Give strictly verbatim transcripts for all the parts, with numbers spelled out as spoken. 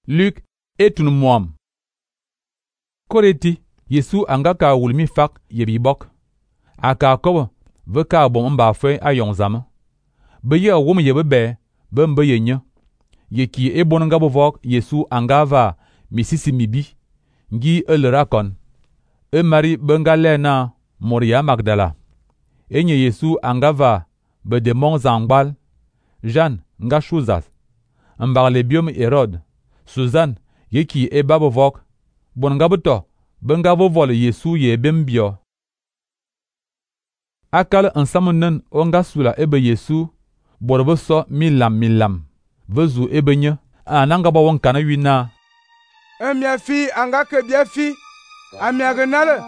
Luc et tun muam. Koreti Yesu anga ka wulmi fak yebi bok. Aka kobo ve ka bom mba fe ayong zame. Be ye wum ye be be mbe ye nye. Ye ki e bon nga bovok Yesu anga va misisi mibi. Ngi elera kon. E mari benga lena Moria Magdala. Enye Yesu anga va be demon zangbal. Jeanne nga Chouzas. Mbarle biom Herod. Suzanne ye ki e babovok. Bon nga beto benga vovol Yesu ye bembio. Akal ensamunen onga sula ebe Yesu borbe so milam milam. Vezu ebenye ananga ba wonkana wina. Emia fi anga ke bia fi amia genale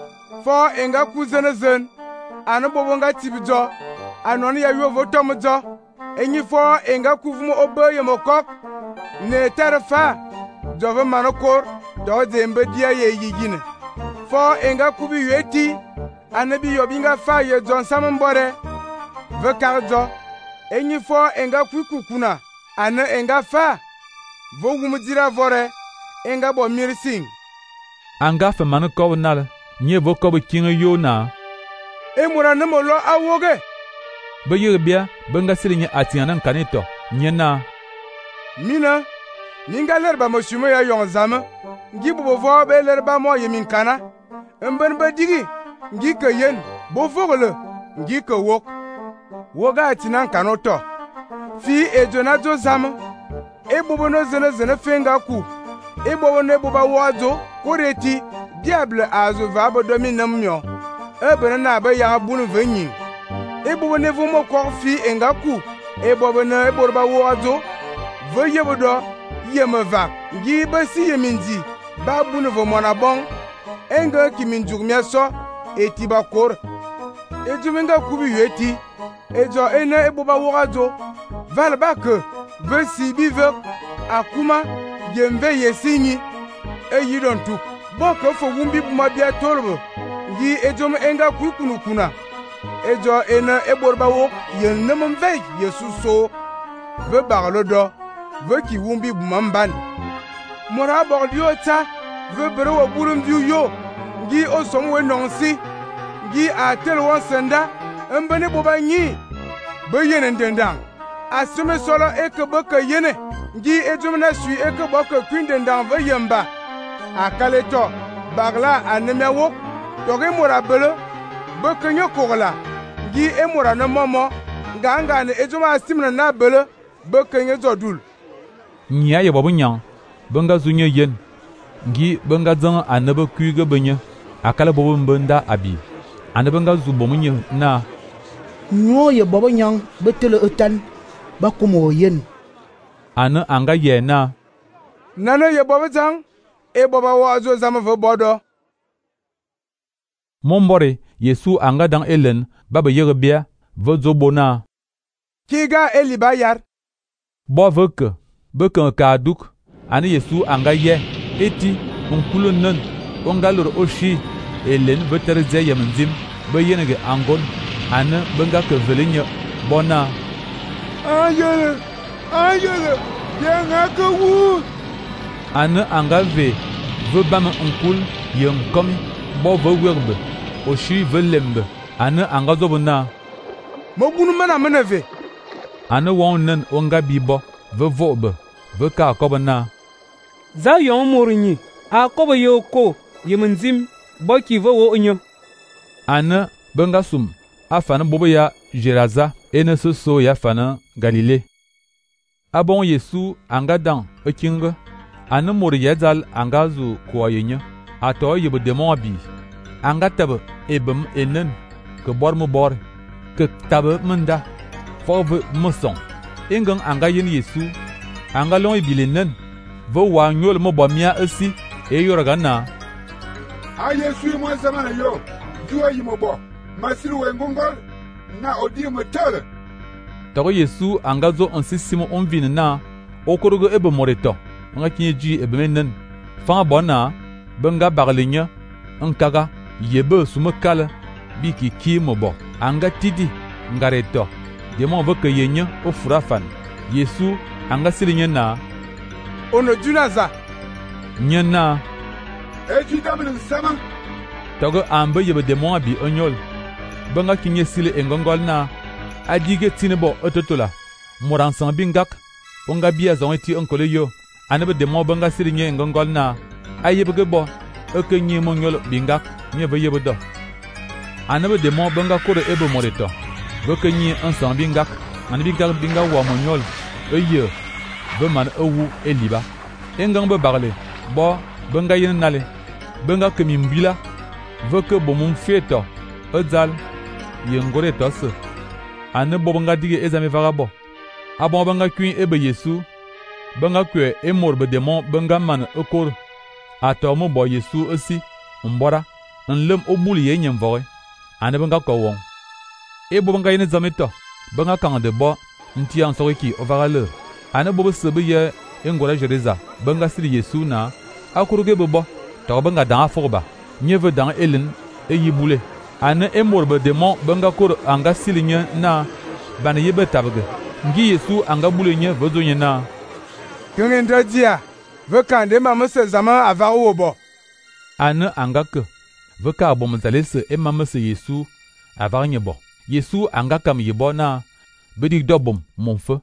fo enga kuzene zen anu bobonga tibjo anoni ya yo votomjo enyi fo enga kuvumo obe mokok ne terfa jove manokor do zembe dia ye yigine fo enga kubi yeti anabi yobinga fa ye jon samambore ve karjo enyi fo enga kwikukuna ana enga fa vo gumudira vore enga bo mirsing anga fe manu ko nal nye vo ko kinga yona e mura ne molo awoge be yerbia benga silinya atiana kanito nyena mina ninga lerba moshumo ya yonzama ngi bo vo be lerba mo yemin kana emben be digi ngi ke yen bo fogole ngi ke wok woga atinan kanoto fi ejona jo zama e bobo no zene zene fenga ku e bobo ne boba wazo koreti diable azo va bo dominam myo e bene na ba ya bunu venyi e bobo ne vomo ko fi enga ku e bobo ne e borba wazo ve yebodo yemeva ngi ba si yeminzi ba bunu vo mona bon enga kiminjuk miaso etiba kor e jumenga kubi yeti ejo ene e boba wazo valba ke ve si bive akuma yemve yesinyi e yidon tu boko fo wumbi buma bia tolbo ngi ejom enga kuikunu kuna ejo ena e borba wo yenem ve Yesu so ve barlo do ve ki wumbi buma mban mora bordio ta ve bere wo burum diu yo ngi o somwe nonsi ngi a tel won senda mbene boba nyi be yenen dendang asume solo eke boka yene ngi ejumna sui eke boka kwindendang ve yemba akaleto bagla anemia wo toge mora bele boka nyokola ngi emora no momo nganga ne ejuma asimna na bele boka nyezodul nya ye bobu nyang benga zunye yen ngi benga zang anebe kuige benye akala bobu mbenda abi anabenga zubomunye na ngo ye bobo nyang betele utan bakumo yen ana anga ye na nana ye bobo jang e boba wazo zama vo bodo mombore Yesu anga dang elen baba yerbia vo zobona kiga eliba yar bo veke beke ka duk ani Yesu anga ye eti onkulun ongalor oshi elen veterze yemnzim be yenege angon ana benga ke velinya bona ayele ayele yenga ke wu ana angave ve bam onkul yem komi bo ve werbe oshi velembe ana angazobona mogunu mana meneve ana wonnen onga bibo ve vobe ve ka kobana za yon morinyi a kobo yoko yemnzim boki ve wo onyo ana benga sum afana bobo ya Geraza ene soso ya fana Galile abon Yesu anga dan ekinga ana mori yadal anga zu ko yenya ato yebe demon abi anga tabe ebem enen ke bor mo bor ke tabe menda fove muson engang anga yen Yesu anga lon ibilenen vo wa nyol mo bomia esi e yoragana a Yesu mo zamana yo juwa yimobo masiru wengongol na odi mo tele tago Yesu anga zo onsisimo onvin na okorogo ebe moreto nga kinji ebe menen fa bona benga baglinya nkaga yebe sumakala biki kimobo anga tidi ngareto demo voke yenya ofurafan Yesu anga silinya na ono juna za. Nyen na. E ti damin sama. Togo ambe yebe demon abi onyol. Banga kinye sile engongol na. Adige tinebo ototola. Moransan bingak. Onga biya zonti onkole yo. Anebe demon banga sile nye engongol na. Ayebe bo. Eke nye monyol bingak. Nye be yebe do. Anebe demon banga kore ebe moreto. Beke nye ansan bingak. Anebe bingak binga wa monyol. Eye. Be man ewu eliba. Engang be bagle. Bo. Banga yen nale. Banga kemimbila. Veke bomum feto. Edzal. Yengore tos. Ane bo banga dige ezame vagabo. Abon banga kuin ebe Yesu. Banga kwe emor be demon banga man ekor. Ato mo bo Yesu aussi. Mbora. Nlem obuli ye nyem voye. Ane banga ko won. Ebo banga yene zameto. Banga kan de bo. Nti an soreki ovagale. Ane bo sebe ye engora jereza. Banga sili Yesu na. Akuruge bo. To banga dan aforba. Nyeve dan elen e yibule. Ane emor be demon banga kor anga silinya na. Bana yebe tabge. Ngi Yesu anga bule nye vezo nye na. Kengen dia. Ve kande mamese zama avawo bo. Ane anga ke. Ve ka bom zalese e mamese Yesu avarnye bo. Yesu anga kam yebo na. Bedik dobom mon feu.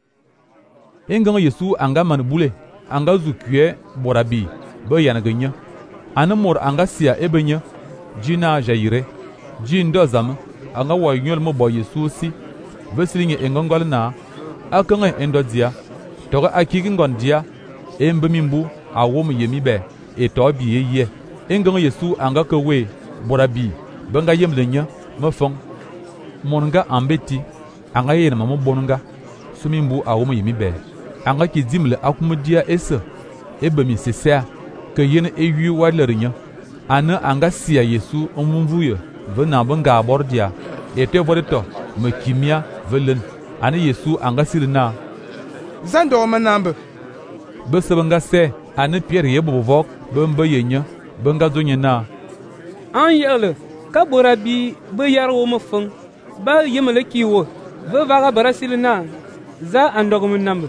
Engang Yesu anga man bule. Anga zukue borabi. Be yanagenya. Ane mor anga sia ebenya. Jina jaire. Jin dozam. Anga wa nyol mo bo Yesu si. Vesilinge engongol na. Akange endodia. Toga akigingon dia. Embe mimbu. Awom yemi be. E tobi ye ye. Engang Yesu anga kewe. Borabi. Benga yem lenya. Mefong. Monga ambeti. Anga yena mamo bonga. Sumimbu awom yemi be. Anga ki dimle akumudia ese. Ebe mi sesea. Ke yene eyu wadlerinya. Ane anga siya Yesu omumvuye. Vena benga abordia. Ete vodeto. Me kimia velen. Ane Yesu anga silina. Zando manambe. Bese benga se. Ane Pierre yebo vok. Bembe yenya. Benga zonye na. An yele. Ka borabi be yarwo mafeng. Ba yemele kiwo. Ve vaga barasilina. Za andogum nambe.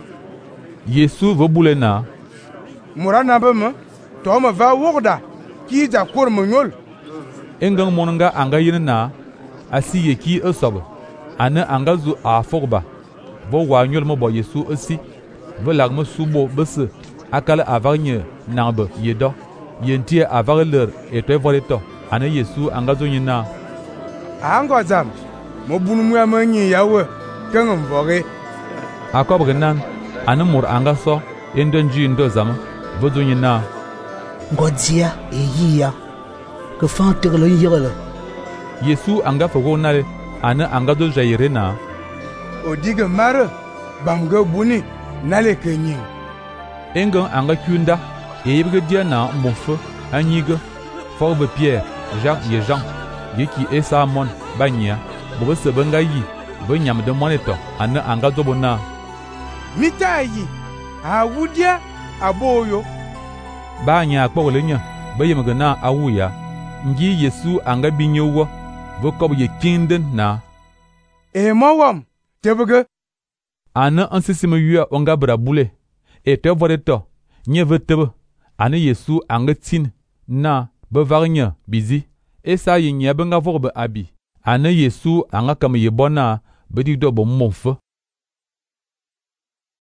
Yesu vobule na. Mura nambe me. To me va wogda. Ki ja kor monyol. Engang monanga anga yene na. Asi ye ki esobe. Ane anga zu a fogba. Vo wa nyol mo bo Yesu aussi. Vo lag mo subo bese. Akala avarnye nambe yedo. Yentie avarler eto voleto. Ane Yesu anga zo nyina. Ango zam. Mo bunu mu amanyi yawe. Kengem voge. Akob genan. Ane mor anga so. Endonji ndo zama. Vo zo nyina. Ngodzia e yia. Ke fan tegelo yigele. Yesu anga fogo nale. Ane anga do jaire na. Odige mare. Bamge buni. Nale kenyi. Engang anga kyunda. E yebge dia na mbonfe. Anyige. Forbe Pierre. Jacques ye Jean. Yeki esa mon. Banya. Bobe se benga yi. Be nyam de moneto. Ane anga zobo na. Mita yi. A wudia. Aboyo. Banya akpo lenya. Be yemge na awuya. Ngi Yesu anga binyowo. Vokob ye kinden na. E mawam. Tebege. Ane ansisime yua onga brabule. E te vodeto. Nye vetebe. Ane Yesu anga tin. Na. Bevarnya bizi. Esa ye nye benga vorbe abi. Ane Yesu anga kam ye bona. Bedik do bo monfe.